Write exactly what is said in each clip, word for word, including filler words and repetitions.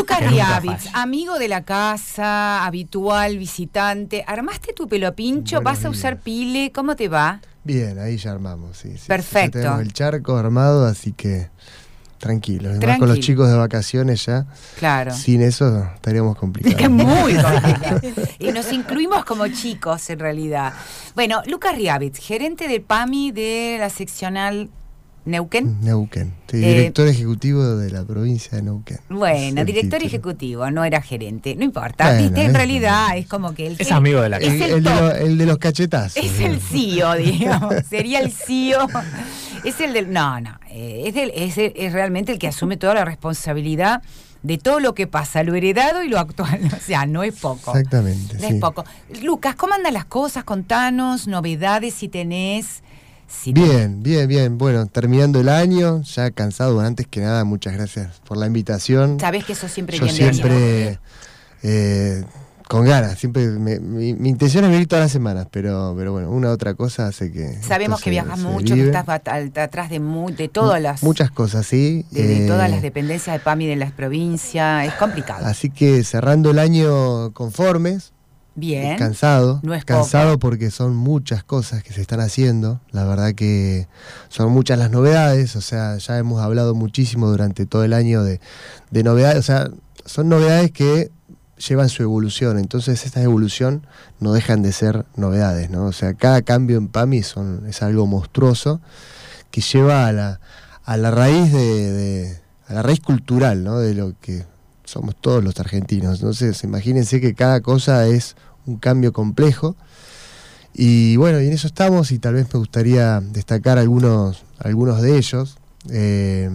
Lucas que nunca Riavitz, falla. amigo de la casa, habitual, visitante. ¿Armaste tu pelo pincho? Buenos ¿Vas a usar días. pile? ¿Cómo te va? Bien, ahí ya armamos, sí. sí, Perfecto. Ya tenemos el charco armado, así que tranquilo. Además Tranquilo. con los chicos de vacaciones ya, Claro. sin eso estaríamos complicados. Es muy complicado. Y nos incluimos como chicos, en realidad. Bueno, Lucas Riavitz, gerente de PAMI de la seccional Neuquén. Neuquén. Sí, Eh, director ejecutivo de la provincia de Neuquén. Bueno, Es el director título. ejecutivo, no era gerente, no importa. Bueno, Viste, en es- realidad es como que el Es que- amigo de la es casa. El, el el de top. lo- el de los cachetazos. Es el C E O, digamos. Sería el C E O. Es el del. No, no. eh, es, del, es, el- es realmente el que asume toda la responsabilidad de todo lo que pasa, lo heredado y lo actual. O sea, no es poco. Exactamente, No sí. es poco. Lucas, ¿cómo andan las cosas? Contanos, novedades si tenés. Si Bien, bien, bien. Bueno, terminando el año, ya cansado. Antes que nada, muchas gracias por la invitación. Sabés que eso siempre Yo bienvenido. siempre eh, con ganas, siempre me- mi, mi intención es venir todas las semanas, pero, pero bueno, una otra cosa hace que. Sabemos esto que se- viajas se mucho, que vive. estás at- al- atrás de, mu- de todas las. Muchas cosas, sí. de, de eh, todas las dependencias de PAMI de las provincias. Es complicado. Así que cerrando el año conformes, Bien. cansado, No es cansado poco. porque son muchas cosas que se están haciendo, la verdad que son muchas las novedades, o sea, ya hemos hablado muchísimo durante todo el año de, de novedades, o sea, son novedades que llevan su evolución, entonces esta evolución no dejan de ser novedades, ¿no? O sea, cada cambio en PAMI son, es algo monstruoso que lleva a la, a la raíz de, de- a la raíz cultural, ¿no? De lo que somos todos los argentinos. Entonces, imagínense que cada cosa es un cambio complejo. Y bueno, y en eso estamos, y tal vez me gustaría destacar algunos, algunos de ellos, eh,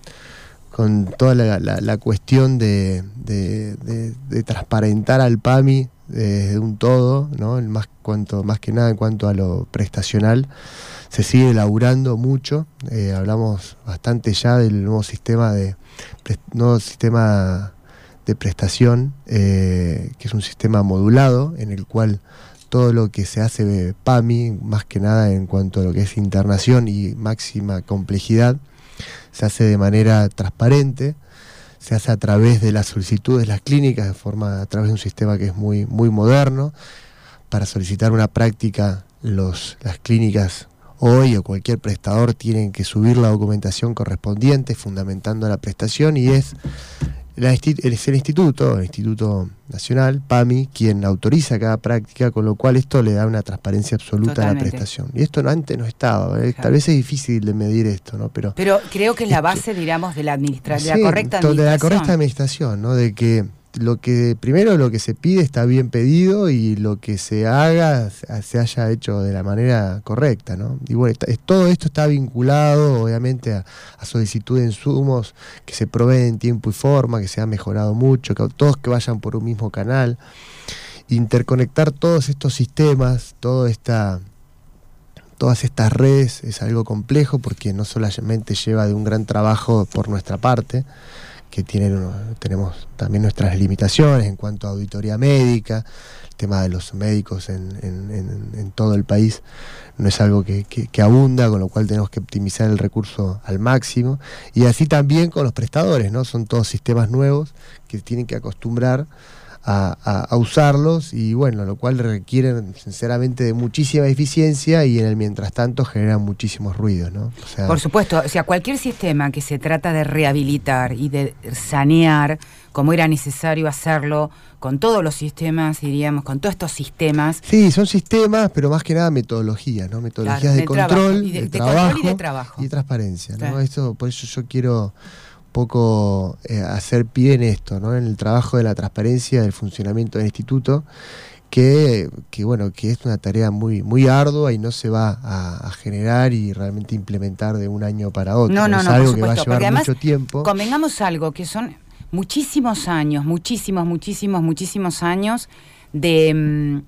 con toda la, la- la cuestión de, de- de- de transparentar al PAMI desde un todo, ¿no? El más, cuanto, más que nada en cuanto a lo prestacional. Se sigue elaborando mucho, eh, hablamos bastante ya del nuevo sistema de pres- nuevo sistema de prestación, eh, que es un sistema modulado en el cual todo lo que se hace de PAMI, más que nada en cuanto a lo que es internación y máxima complejidad, se hace de manera transparente, se hace a través de las solicitudes de las clínicas, de forma, a través de un sistema que es muy, muy moderno. Para solicitar una práctica, los, las clínicas hoy o cualquier prestador tienen que subir la documentación correspondiente, fundamentando la prestación, y es, la insti- es el instituto, el Instituto Nacional, PAMI, quien autoriza cada práctica, con lo cual esto le da una transparencia absoluta Totalmente. a la prestación. Y esto no, antes no estaba, ¿eh? Claro. Tal vez es difícil de medir esto, ¿no? Pero Pero creo que es la Esto- base, digamos, de la, administra de sí, la correcta to- administración. de la correcta administración, ¿no? De que lo que primero lo que se pide está bien pedido y lo que se haga se se haya hecho de la manera correcta, ¿no? Y bueno, está- es- todo esto está vinculado obviamente a, a solicitud de insumos que se proveen en tiempo y forma, que se ha mejorado mucho, que todos que vayan por un mismo canal, interconectar todos estos sistemas, todo esta todas estas redes es algo complejo porque no solamente lleva de un gran trabajo por nuestra parte, que tienen uno- tenemos también nuestras limitaciones en cuanto a auditoría médica, el tema de los médicos en, en- en- en todo el país no es algo que, que- que abunda, con lo cual tenemos que optimizar el recurso al máximo, y así también con los prestadores, ¿no? Son todos sistemas nuevos que tienen que acostumbrar a, a- a usarlos, y bueno, lo cual requieren sinceramente de muchísima eficiencia y en el mientras tanto generan muchísimos ruidos, ¿no? O sea, Por supuesto, o sea, cualquier sistema que se trata de rehabilitar y de sanear, como era necesario hacerlo con todos los sistemas, diríamos, con todos estos sistemas. sí, son sistemas, pero más que nada metodologías, ¿no? Metodologías Claro, de, de control, trabajo, y de- de, de control trabajo, y de trabajo. y transparencia, ¿no? Claro. Esto, por eso yo quiero poco eh, hacer pie en esto, ¿no? En el trabajo de la transparencia del funcionamiento del instituto, que, que bueno, que es una tarea muy, muy ardua y no se va a, a generar y realmente implementar de un año para otro. No, no, es no, por algo que va a supuesto, llevar porque además mucho tiempo. Convengamos algo, que son muchísimos años, muchísimos, muchísimos, muchísimos años de, mm,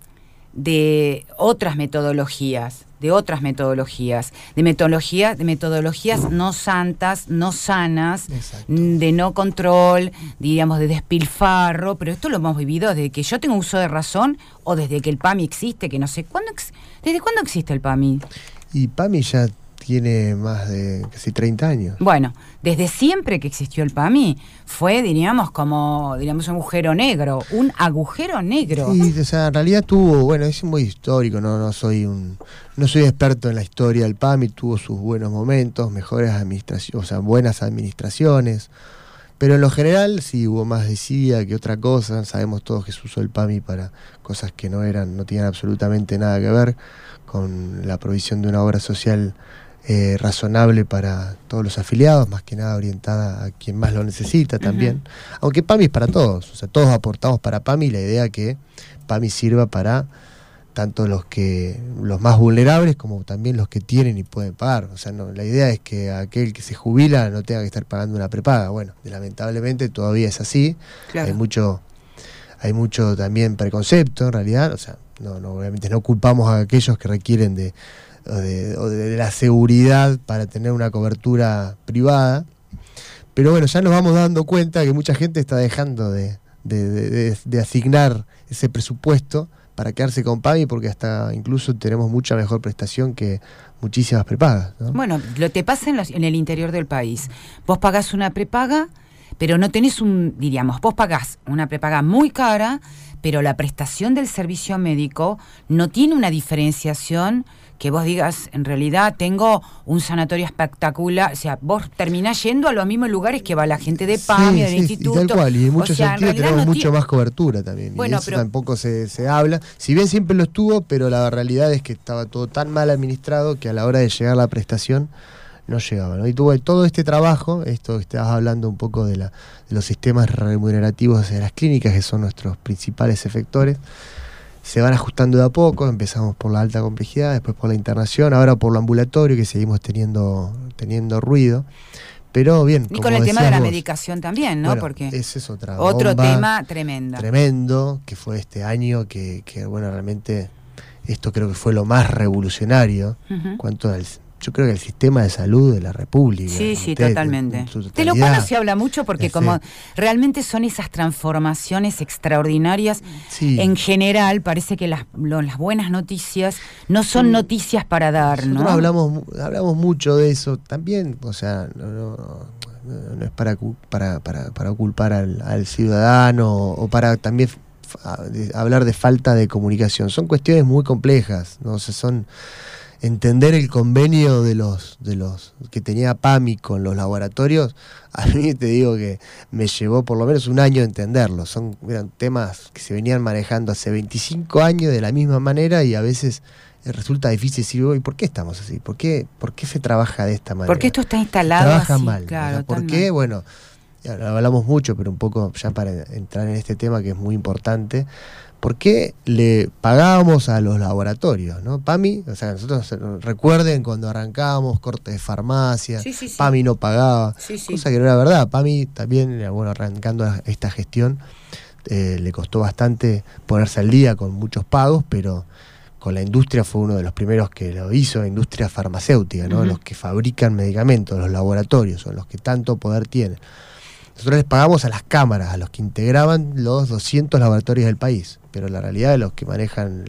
de otras metodologías, de otras metodologías, de metodologías, de metodologías no santas, no sanas, Exacto. de no control, diríamos, de despilfarro, pero esto lo hemos vivido desde que yo tengo uso de razón o desde que el PAMI existe, que no sé, ¿cuándo ex- ¿desde cuándo existe el PAMI? Y PAMI ya tiene más de casi treinta años. Bueno, desde siempre que existió el PAMI, fue, diríamos, como diríamos un agujero negro, un agujero negro. Sí, o sea, en realidad tuvo, bueno, es muy histórico, no, no soy un, no soy experto en la historia del PAMI, tuvo sus buenos momentos, mejores administraciones, o sea, buenas administraciones, pero en lo general sí hubo más desidia que otra cosa. Sabemos todos que se usó el PAMI para cosas que no eran, no tenían absolutamente nada que ver con la provisión de una obra social Eh, razonable para todos los afiliados, más que nada orientada a quien más lo necesita también. Uh-huh. Aunque PAMI es para todos, o sea, todos aportamos para PAMI, la idea que PAMI sirva para tanto los que los más vulnerables como también los que tienen y pueden pagar. O sea, no, la idea es que aquel que se jubila no tenga que estar pagando una prepaga. Bueno, lamentablemente todavía es así. Claro. Hay mucho, hay mucho también preconcepto en realidad. O sea, no, no, obviamente no culpamos a aquellos que requieren de O de, o de la seguridad para tener una cobertura privada, pero bueno, ya nos vamos dando cuenta que mucha gente está dejando de, de, de, de asignar ese presupuesto para quedarse con PAMI, porque hasta incluso tenemos mucha mejor prestación que muchísimas prepagas, ¿no? Bueno, lo te pasa en, los, en el interior del país. Vos pagás una prepaga, pero no tenés un, diríamos, vos pagás una prepaga muy cara, pero la prestación del servicio médico no tiene una diferenciación que vos digas, en realidad tengo un sanatorio espectacular. O sea, vos terminás yendo a los mismos lugares que va la gente de PAMI, sí, del sí, instituto. Y tal cual, y en muchos o sea, sentidos en tenemos no mucho más cobertura también. Bueno, y eso pero... tampoco se, se habla. Si bien siempre lo estuvo, pero la realidad es que estaba todo tan mal administrado que a la hora de llegar la prestación no llegaba, ¿no? Y tuvo todo este trabajo, esto que estabas hablando un poco de, la, de los sistemas remunerativos de las clínicas, que son nuestros principales efectores. Se van ajustando de a poco, empezamos por la alta complejidad, después por la internación, ahora por lo ambulatorio, que seguimos teniendo, teniendo ruido. Pero bien, y con el tema de la vos, medicación también, ¿no? Bueno, porque ese es otra otro bomba tema tremendo. Tremendo, que fue este año, que, que bueno, realmente esto creo que fue lo más revolucionario. Uh-huh. Cuanto al, yo creo que el sistema de salud de la República. Sí, sí, usted, totalmente. De lo cual no se habla mucho porque ese, como realmente son esas transformaciones extraordinarias, sí. En general parece que las, lo, las buenas noticias no son sí. noticias para dar, Nosotros ¿no? hablamos, hablamos mucho de eso también, o sea, no, no, no es para, para, para, para culpar al, al ciudadano o para también hablar de falta de comunicación. Son cuestiones muy complejas, ¿no? O sea, son... Entender el convenio de los de los que tenía PAMI con los laboratorios, a mí te digo que me llevó por lo menos un año entenderlo. Son eran temas que se venían manejando hace veinticinco años de la misma manera y a veces resulta difícil decir, ¿y por qué estamos así? ¿Por qué, por qué se trabaja de esta manera? Porque esto está instalado trabaja así, mal. Claro, o sea, ¿por qué? Mal. Bueno, hablamos mucho, pero un poco ya para entrar en este tema que es muy importante. ¿Por qué le pagábamos a los laboratorios, ¿no? PAMI, o sea, nosotros recuerden cuando arrancábamos cortes de farmacia, sí, sí, sí. PAMI no pagaba, sí, sí. cosa que no era verdad. PAMI también, bueno, arrancando esta gestión, eh, le costó bastante ponerse al día con muchos pagos, pero con la industria fue uno de los primeros que lo hizo, la industria farmacéutica, ¿no? Uh-huh. Los que fabrican medicamentos, los laboratorios, son los que tanto poder tienen. Nosotros les pagamos a las cámaras, a los que integraban los doscientos laboratorios del país, pero la realidad de los que manejan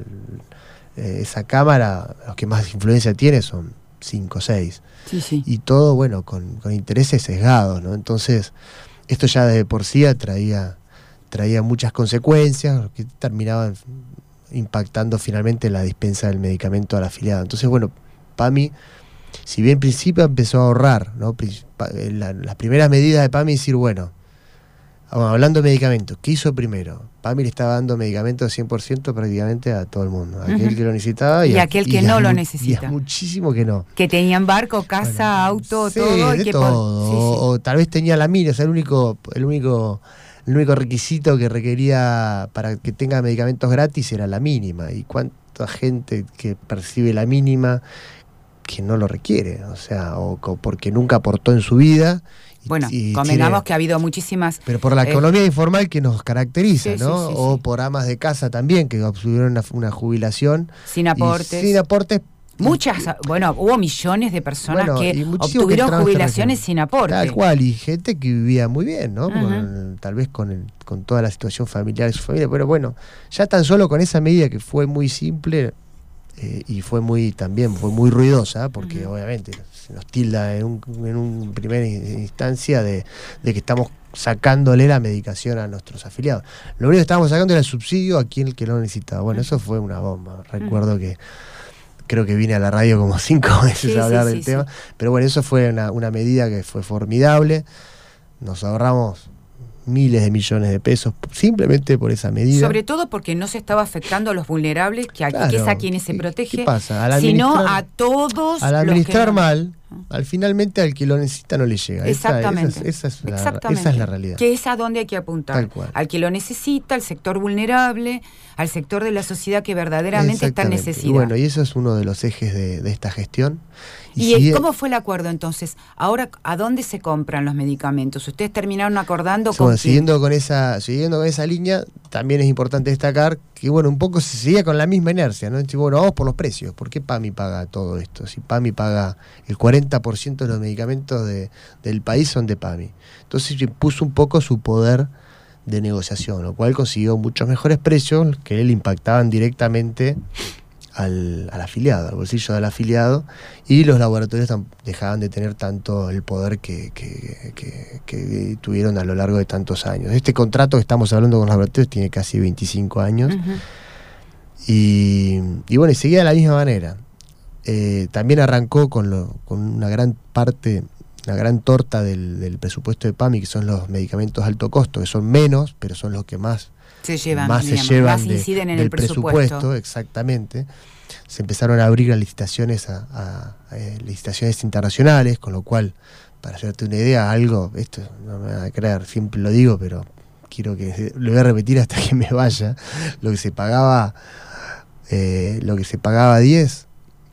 eh, esa cámara, los que más influencia tienen son cinco o seis. Sí, sí. Y todo, bueno, con, con intereses sesgados, ¿no? Entonces, esto ya de por sí traía, traía muchas consecuencias que terminaban impactando finalmente la dispensa del medicamento al afiliado. Entonces, bueno, PAMI... Si bien en principio empezó a ahorrar, ¿no? La, las primeras medidas de PAMI, decir, bueno, hablando de medicamentos, ¿qué hizo primero? PAMI le estaba dando medicamentos cien por ciento prácticamente a todo el mundo, a aquel uh-huh. que lo necesitaba y, y a, aquel que y no a, lo y necesita. A muchísimo que no. Que tenían barco, casa, bueno, auto, sí, todo. De y que todo. Por... sí, sí. O, o tal vez tenía la mínima, o sea, el único, el único, el único requisito que requería para que tenga medicamentos gratis era la mínima. Y cuánta gente que percibe la mínima que no lo requiere, o sea, o, o porque nunca aportó en su vida. Y, bueno, y convengamos tiene, que ha habido muchísimas... Pero por la eh, economía informal que nos caracteriza, sí, ¿no? Sí, sí, o sí. por amas de casa también, que obtuvieron una, una jubilación. Sin aportes. Sin aportes. Muchas, bueno, hubo millones de personas bueno, que obtuvieron que jubilaciones sin aporte. Tal cual, y gente que vivía muy bien, ¿no? Uh-huh. Con, tal vez con, el, con toda la situación familiar de su familia, pero bueno, ya tan solo con esa medida que fue muy simple... eh, y fue muy también fue muy ruidosa, porque Uh-huh. obviamente se nos tilda en un, en un primera instancia de, de que estamos sacándole la medicación a nuestros afiliados. Lo único que estábamos sacando era el subsidio a quien que lo necesitaba. Bueno, uh-huh. eso fue una bomba. Recuerdo uh-huh. que creo que vine a la radio como cinco veces sí, a hablar sí, del sí, tema, sí. pero bueno, eso fue una, una medida que fue formidable. Nos ahorramos miles de millones de pesos simplemente por esa medida. Sobre todo porque no se estaba afectando a los vulnerables, que, a, claro, que es a quienes se protege, ¿qué pasa? Al sino a todos. Al administrar los que... mal, al finalmente al que lo necesita no le llega. Exactamente. Esa, esa, es, esa, es, la, Exactamente. esa es la realidad. Que es a donde hay que apuntar. Tal cual. Al que lo necesita, al sector vulnerable, al sector de la sociedad que verdaderamente está en necesidad. Y bueno, y eso es uno de los ejes de, de esta gestión. ¿Y, ¿Y cómo fue el acuerdo entonces? Ahora, ¿a dónde se compran los medicamentos? ¿Ustedes terminaron acordando con bueno, siguiendo con esa Siguiendo con esa línea, también es importante destacar que, bueno, un poco se seguía con la misma inercia, ¿no? Bueno, vamos por los precios. ¿Por qué PAMI paga todo esto? Si PAMI paga el cuarenta por ciento de los medicamentos de, del país son de PAMI. Entonces puso un poco su poder de negociación, lo cual consiguió muchos mejores precios que le impactaban directamente Al, al afiliado, al bolsillo del afiliado, y los laboratorios tam, dejaban de tener tanto el poder que, que, que, que tuvieron a lo largo de tantos años. Este contrato que estamos hablando con los laboratorios tiene casi veinticinco años, uh-huh. y, y bueno, y seguía de la misma manera. Eh, también arrancó con, lo, con una gran parte, una gran torta del, del presupuesto de PAMI, que son los medicamentos de alto costo, que son menos, pero son los que más se llevan, más digamos, se llevan más de, inciden en del el presupuesto. presupuesto, exactamente. Se empezaron a abrir las licitaciones a, a, a licitaciones internacionales, con lo cual, para hacerte una idea, algo, esto no me van a creer, siempre lo digo, pero quiero que lo voy a repetir hasta que me vaya. Lo que se pagaba, eh, lo que se pagaba diez,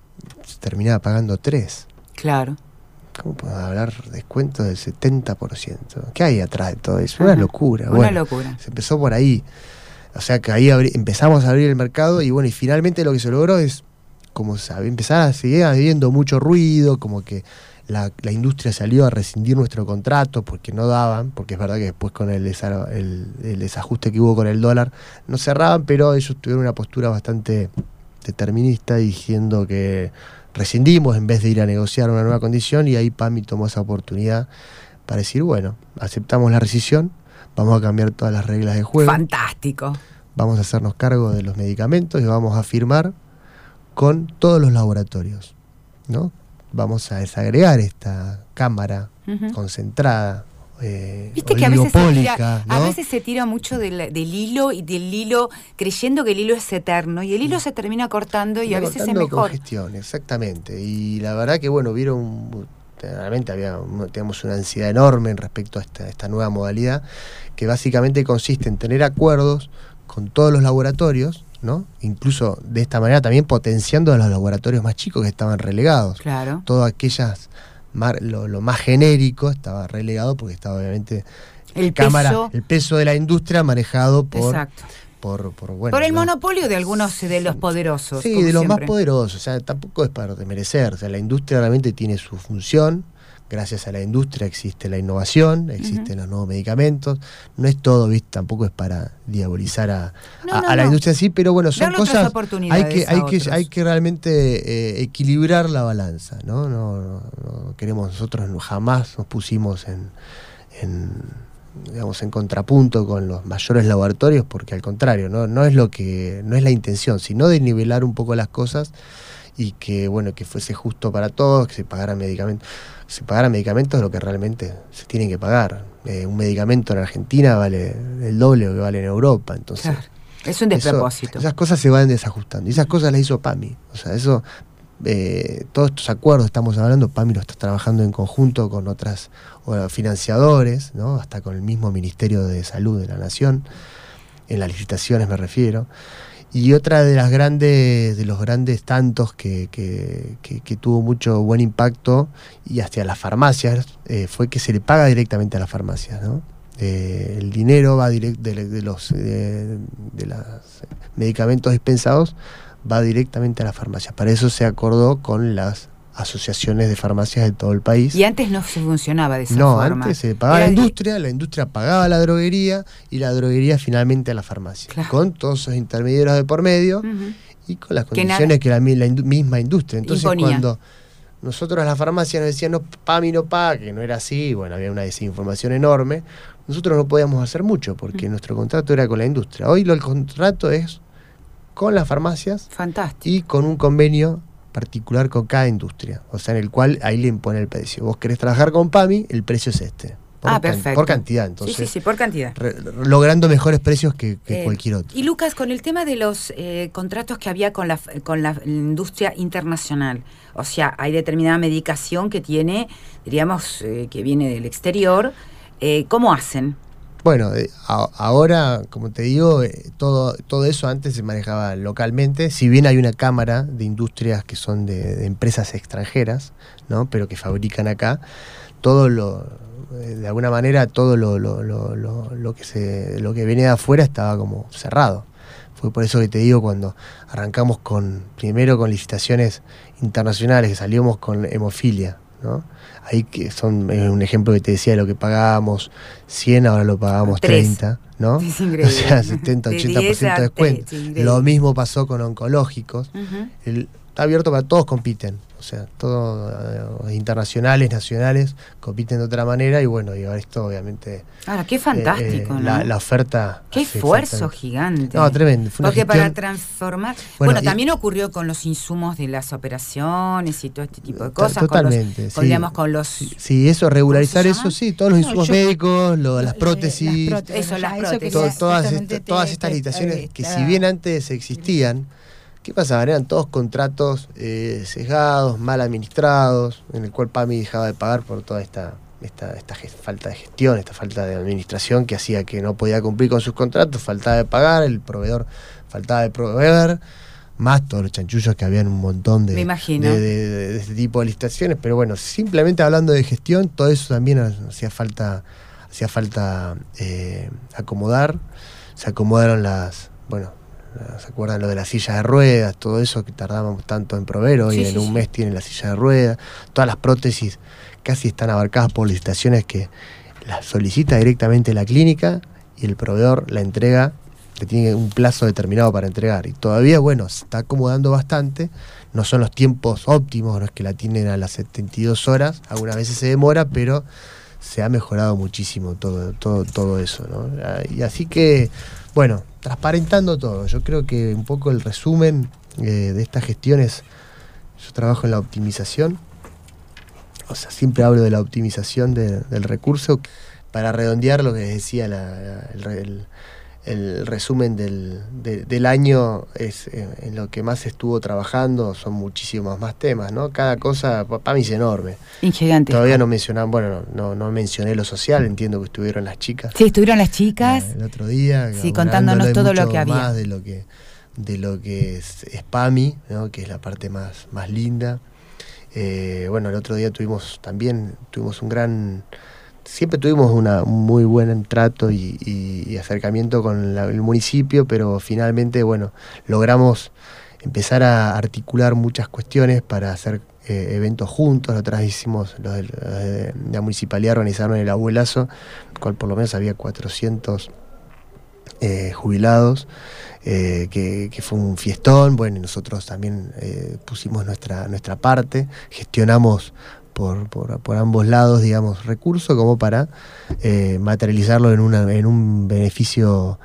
se terminaba pagando tres. Claro. ¿Cómo podemos hablar de descuento del setenta por ciento? ¿Qué hay atrás de todo eso? Una Ajá. locura. Una bueno, locura. Se empezó por ahí. O sea que ahí abri- empezamos a abrir el mercado y bueno, y finalmente lo que se logró es como sabe, empezar a seguir habiendo mucho ruido, como que la, la industria salió a rescindir nuestro contrato porque no daban, porque es verdad que después con el, desa- el, el desajuste que hubo con el dólar no cerraban, pero ellos tuvieron una postura bastante determinista diciendo que rescindimos en vez de ir a negociar una nueva condición, y ahí PAMI tomó esa oportunidad para decir, bueno, aceptamos la rescisión, vamos a cambiar todas las reglas de juego. Fantástico. Vamos a hacernos cargo de los medicamentos y vamos a firmar con todos los laboratorios, ¿no? Vamos a desagregar esta cámara uh-huh. concentrada, Eh, Viste que a veces, se tira, ¿no? a veces se tira mucho del, del hilo y del hilo creyendo que el hilo es eterno y el hilo se termina cortando y a veces es mejor. Congestión, exactamente. Y la verdad que bueno, vieron, realmente había, teníamos una ansiedad enorme en respecto a esta, esta nueva modalidad, que básicamente consiste en tener acuerdos con todos los laboratorios, ¿no? Incluso de esta manera también potenciando a los laboratorios más chicos que estaban relegados. Claro. Todas aquellas Lo, lo más genérico estaba relegado porque estaba obviamente el cámara, peso, el peso de la industria manejado por exacto. por, por, bueno, por el ¿no? monopolio de algunos de los poderosos. Sí, de los siempre. más poderosos. O sea, tampoco es para desmerecer. O sea, la industria realmente tiene su función. Gracias a la industria existe la innovación, existen uh-huh. los nuevos medicamentos. No es todo, ¿viste? Tampoco es para diabolizar a, no, a, no, a la no. industria así, pero bueno, son Dar cosas. Hay que, hay que, hay que realmente eh, equilibrar la balanza, ¿no? No, no, no queremos, nosotros jamás nos pusimos en, en digamos en contrapunto con los mayores laboratorios, porque al contrario, no, no es lo que, no es la intención, sino de nivelar un poco las cosas y que bueno, que fuese justo para todos, que se pagaran medicamentos. Se pagaran medicamentos lo que realmente se tienen que pagar. Eh, un medicamento en Argentina vale el doble de lo que vale en Europa, entonces claro. Es un despropósito. Eso, esas cosas se van desajustando y esas cosas las hizo PAMI. O sea, eso, eh, todos estos acuerdos estamos hablando, PAMI lo está trabajando en conjunto con otras bueno, financiadores, ¿no? Hasta con el mismo Ministerio de Salud de la Nación, en las licitaciones me refiero. Y otra de las grandes, de los grandes tantos que, que, que, que tuvo mucho buen impacto y hacia las farmacias eh, fue que se le paga directamente a las farmacias, ¿no? Eh, el dinero va direct, de, de los de, de los medicamentos dispensados va directamente a las farmacias. Para eso se acordó con las asociaciones de farmacias de todo el país. Y antes no se funcionaba de esa no, forma. No, antes se pagaba Era la industria, la industria pagaba la droguería y la droguería finalmente a la farmacia. Claro. Con todos esos intermediarios de por medio. Uh-huh. y con las condiciones que, que la, la indu misma industria. Entonces imponía. Cuando nosotros a la farmacia nos decían no, PAMI no paga, que no era así, bueno, había una desinformación enorme, nosotros no podíamos hacer mucho porque mm. nuestro contrato era con la industria. Hoy lo, el contrato es con las farmacias. Fantástico. Y con un convenio particular con cada industria, o sea, en el cual ahí le impone el precio. Vos querés trabajar con PAMI, el precio es este. Por ah, perfecto. Por cantidad, entonces. Sí, sí, sí, por cantidad. Re, logrando mejores precios que, que eh, cualquier otro. Y Lucas, con el tema de los eh, contratos que había con la, con la industria internacional, o sea, hay determinada medicación que tiene, diríamos, eh, que viene del exterior, eh, ¿cómo hacen? Bueno, eh, a, ahora, como te digo, eh, todo, todo eso antes se manejaba localmente, si bien hay una cámara de industrias que son de, de empresas extranjeras, ¿no? Pero que fabrican acá, todo lo, eh, de alguna manera, todo lo, lo, lo, lo, lo, que se, lo que venía de afuera estaba como cerrado. Fue por eso que te digo, cuando arrancamos con, primero con licitaciones internacionales, que salíamos con hemofilia, ¿no? Ahí que son eh, un ejemplo que te decía de lo que pagábamos cien, ahora lo pagamos treinta, ¿no? Es increíble. O sea, setenta, ochenta por ciento de descuento. Lo mismo pasó con oncológicos. Uh-huh. El, está abierto para todos, compiten. O sea, todos eh, internacionales, nacionales, compiten de otra manera y bueno, y ahora esto obviamente... Ahora, qué fantástico, eh, eh, ¿no? La, la oferta... Qué esfuerzo gigante. No, tremendo. Fue una Porque gestión... para transformar... Bueno, bueno también ocurrió con los insumos de las operaciones y todo este tipo de cosas. Totalmente, con los, sí. Con, digamos, con los... Sí, sí, eso, regularizar eso, sí, todos los insumos no, yo, médicos, lo, las prótesis... Las prótesis eso, las prótesis. To, todas, esta, todas estas licitaciones que si bien antes existían... ¿Qué pasaba? Eran todos contratos eh, sesgados, mal administrados, en el cual PAMI dejaba de pagar por toda esta, esta, esta falta de gestión, esta falta de administración que hacía que no podía cumplir con sus contratos, faltaba de pagar, el proveedor faltaba de proveer, más todos los chanchullos que habían un montón de, Me imagino. de, de, de, de este tipo de licitaciones, pero bueno, simplemente hablando de gestión, todo eso también hacía falta, hacía falta eh, acomodar, se acomodaron las, bueno, ¿se acuerdan lo de las sillas de ruedas? Todo eso que tardábamos tanto en proveer, hoy sí, en sí, un sí. mes tienen la silla de ruedas, todas las prótesis casi están abarcadas por licitaciones que las solicita directamente la clínica y el proveedor la entrega, que tiene un plazo determinado para entregar, y todavía, bueno, se está acomodando bastante, no son los tiempos óptimos, no es que la tienen a las setenta y dos horas, algunas veces se demora, pero se ha mejorado muchísimo todo, todo, todo eso, ¿no? Y así que, bueno, transparentando todo. Yo creo que un poco el resumen eh, de estas gestiones, yo trabajo en la optimización, o sea, siempre hablo de la optimización de, del recurso, para redondear lo que les decía, la, la, el, el, el resumen del, de, del año es eh, en lo que más estuvo trabajando, son muchísimos más temas, ¿no? Cada cosa, para mí es enorme. Gigante. Todavía no mencionan, bueno, no, no, no mencioné lo social, entiendo que estuvieron las chicas. Sí, estuvieron las chicas. El otro día. Sí, contándonos todo lo que había. Más de lo que, de lo que es, es PAMI, ¿no? Que es la parte más, más linda. Eh, bueno, el otro día tuvimos también, tuvimos un gran... Siempre tuvimos una, un muy buen trato y, y, y acercamiento con la, el municipio, pero finalmente, bueno, logramos empezar a articular muchas cuestiones para hacer eh, eventos juntos. Nosotros hicimos, los de, los de la municipalidad organizaron el abuelazo, el cual por lo menos había cuatrocientos eh, jubilados, eh, que, que fue un fiestón. Bueno, y nosotros también eh, pusimos nuestra, nuestra parte, gestionamos Por, por, por ambos lados, digamos, recursos como para eh, materializarlo en, una, en un beneficio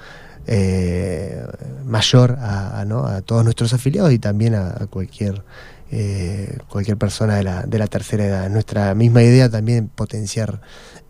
eh, mayor a, a, ¿no? a todos nuestros afiliados y también a, a cualquier eh, cualquier persona de la, de la tercera edad. Nuestra misma idea también potenciar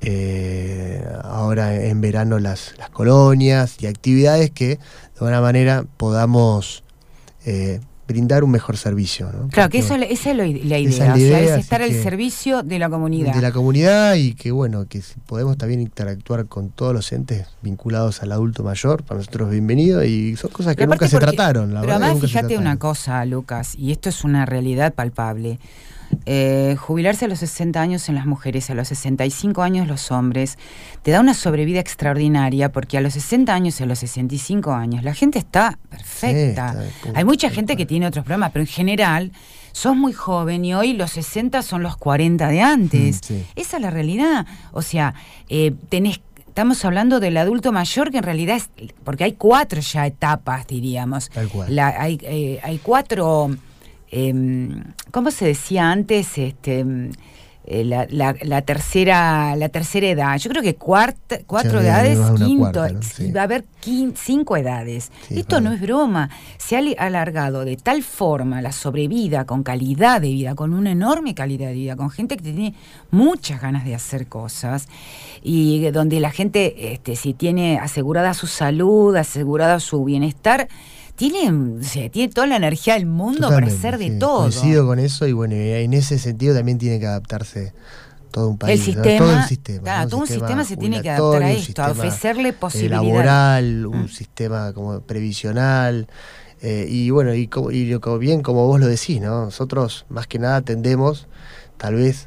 eh, ahora en verano las, las colonias y actividades que de alguna manera podamos eh, brindar un mejor servicio, ¿no? Claro, que eso, esa es la idea, esa es, la idea, o sea, es estar al servicio de la comunidad. De la comunidad y que, bueno, que si podemos también interactuar con todos los entes vinculados al adulto mayor, para nosotros bienvenido, y son cosas que nunca se porque, trataron. La pero verdad, además, fíjate una cosa, Lucas, y esto es una realidad palpable. Eh, jubilarse a los sesenta años en las mujeres, a los sesenta y cinco años los hombres, te da una sobrevida extraordinaria, porque a los sesenta años y a los sesenta y cinco años la gente está perfecta. Sí, está, hay mucha gente que tiene otros problemas, pero en general sos muy joven y hoy los sesenta son los cuarenta de antes. Mm, sí. Esa es la realidad. O sea, eh, tenés estamos hablando del adulto mayor, que en realidad es, porque hay cuatro ya etapas, diríamos. Tal cual. La, hay, eh, hay cuatro, eh, ¿cómo se decía antes? Este, eh, la, la, la tercera la tercera edad. Yo creo que cuarta, cuatro sí, edades, quinto, cuarta, ¿no? Sí. va a haber quin, cinco edades. Sí, Esto vale. no es broma. Se ha alargado de tal forma la sobrevida, con calidad de vida, con una enorme calidad de vida, con gente que tiene muchas ganas de hacer cosas, y donde la gente, este, si tiene asegurada su salud, asegurada su bienestar, tiene, o sea, tiene toda la energía del mundo Totalmente, para hacer de sí, todo. Coincido con eso, y bueno, en ese sentido también tiene que adaptarse todo un país, el sistema, todo el sistema, claro, ¿no? todo un sistema se tiene que adaptar a esto, a ofrecerle posibilidades. Laboral, un mm. sistema como previsional, eh, y bueno, y, como, y como bien como vos lo decís, ¿no? Nosotros más que nada tendemos, tal vez,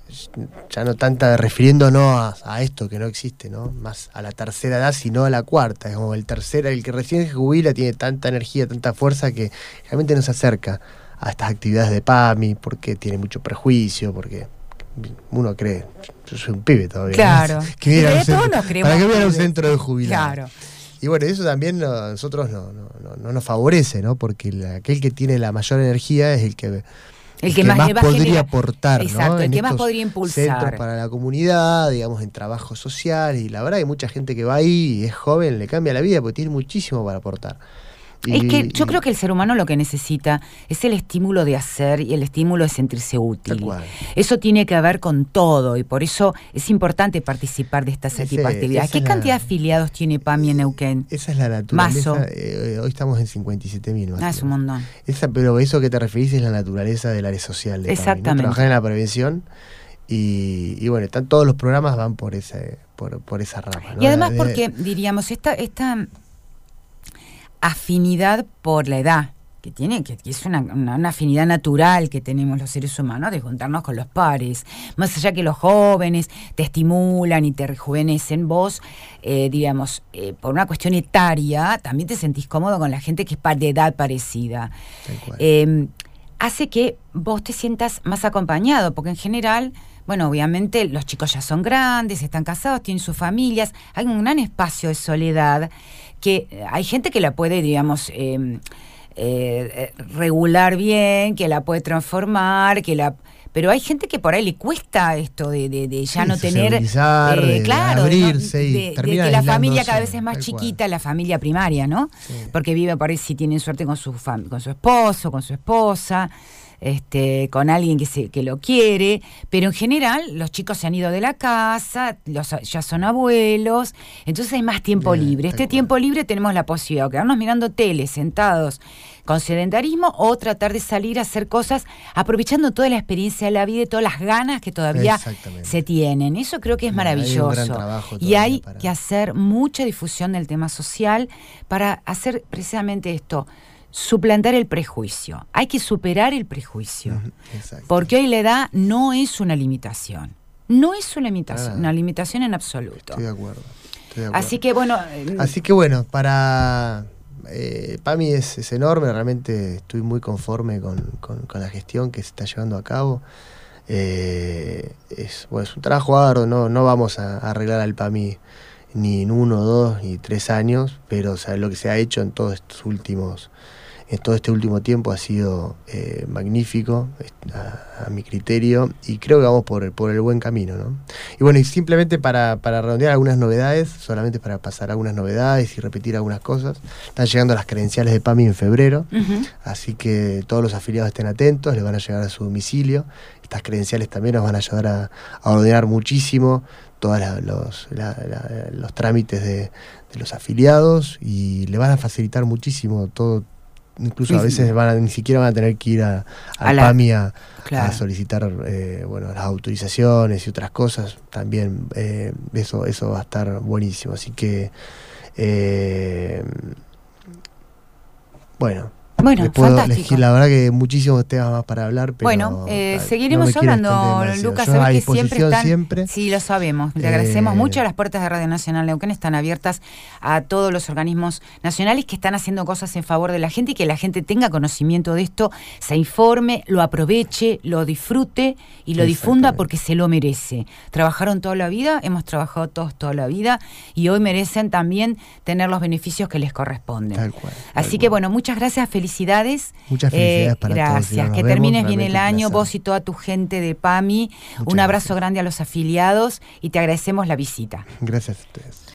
ya no tanta refiriéndonos a, a esto que no existe, ¿no? Más a la tercera edad, sino a la cuarta. Es como el tercera, el que recién se jubila tiene tanta energía, tanta fuerza, que realmente no se acerca a estas actividades de PAMI, porque tiene mucho prejuicio, porque uno cree, yo soy un pibe todavía, claro, ¿no? Que viene a un centro, todos nos creemos para que viene a un pibes. centro de jubilados. Claro. Y bueno, eso también no, a nosotros no, no, no, no nos favorece, ¿no? Porque la, aquel que tiene la mayor energía es el que, el el que, que más, más le va podría genera, aportar, exacto, ¿no? el En que más estos podría impulsar. centros para la comunidad, digamos, en trabajo social, y la verdad hay mucha gente que va ahí y es joven, le cambia la vida porque tiene muchísimo para aportar. Y, es que yo y, creo que el ser humano lo que necesita es el estímulo de hacer y el estímulo de sentirse útil. Eso tiene que ver con todo, y por eso es importante participar de estas Ese, tipos de actividades. ¿Qué cantidad la, de afiliados tiene PAMI en Neuquén? Esa es la naturaleza. Eh, hoy estamos en cincuenta y siete mil. Ah, es un montón. Esa, pero eso que te referís es la naturaleza del área social de Exactamente. PAMI, ¿no? Trabajar en la prevención, y, y bueno, están, todos los programas van por ese, por, por esa rama, ¿no? Y además de, porque, diríamos, esta, esta afinidad por la edad, que tiene, que, que es una, una, una afinidad natural que tenemos los seres humanos de juntarnos con los pares, más allá que los jóvenes te estimulan y te rejuvenecen, vos, eh, digamos, eh, por una cuestión etaria, también te sentís cómodo con la gente que es de edad parecida. Eh, hace que vos te sientas más acompañado, porque en general, bueno, obviamente los chicos ya son grandes, están casados, tienen sus familias, hay un gran espacio de soledad, que hay gente que la puede, digamos, eh, eh, regular bien, que la puede transformar, que la... Pero hay gente que por ahí le cuesta esto de, de, de ya sí, no tener... Eh, de, claro, de abrirse, ¿no? y de, de que la familia cada vez es más chiquita, cual. La familia primaria, ¿no? Sí. Porque vive por ahí, si tienen suerte, con su, fam con su esposo, con su esposa, este, con alguien que, se, que lo quiere, pero en general los chicos se han ido de la casa, los, ya son abuelos, entonces hay más tiempo Bien, libre. Este cual. tiempo libre tenemos la posibilidad de quedarnos mirando tele, sentados, con sedentarismo, o tratar de salir a hacer cosas aprovechando toda la experiencia de la vida y todas las ganas que todavía se tienen. Eso creo que es maravilloso. Hay y hay para... que hacer mucha difusión del tema social para hacer precisamente esto, suplantar el prejuicio. Hay que superar el prejuicio. Uh-huh, porque hoy la edad no es una limitación. No es una limitación, ah, una limitación en absoluto. Estoy de acuerdo. Estoy de acuerdo. Así que bueno... Así que bueno, para... Eh, PAMI es, es enorme, realmente estoy muy conforme con, con, con la gestión que se está llevando a cabo. Eh, es, bueno, es un trabajo arduo, no, no vamos a, a arreglar al PAMI ni en uno, dos, ni tres años, pero o sea, lo que se ha hecho en todos estos últimos, en todo este último tiempo ha sido eh, magnífico a, a mi criterio, y creo que vamos por el, por el buen camino, ¿no? Y bueno, y simplemente para, para redondear algunas novedades, solamente para pasar algunas novedades y repetir algunas cosas, están llegando las credenciales de PAMI en febrero, uh-huh. Así que todos los afiliados estén atentos, les van a llegar a su domicilio. Estas credenciales también nos van a ayudar a, a ordenar muchísimo todos los, la, la, los trámites de, de los afiliados, y le van a facilitar muchísimo todo. Incluso a veces van a, ni siquiera van a tener que ir a, a, a la, PAMI a, claro. a solicitar eh, bueno, las autorizaciones y otras cosas. También eh, eso, eso va a estar buenísimo. Así que, eh, bueno, Bueno, Le puedo fantástico. elegir, la verdad que muchísimos temas más para hablar, pero Bueno, eh, ay, seguiremos no me quiero hablando, extender demasiado. Lucas. Yo Sabés a que siempre disposición están. siempre. Sí, lo sabemos. Le agradecemos Eh, mucho. Las puertas de Radio Nacional Neuquén están abiertas a todos los organismos nacionales que están haciendo cosas en favor de la gente y que la gente tenga conocimiento de esto, se informe, lo aproveche, lo disfrute y lo difunda porque se lo merece. Trabajaron toda la vida, hemos trabajado todos toda la vida y hoy merecen también tener los beneficios que les corresponden. Tal cual, tal Así que cual. bueno, muchas gracias, felicidades. Muchas felicidades Eh, para todos. gracias, Nos que vemos, termines bien realmente el un año, placer. vos y toda tu gente de PAMI. Muchas Un abrazo gracias. grande a los afiliados y te agradecemos la visita. Gracias a ustedes.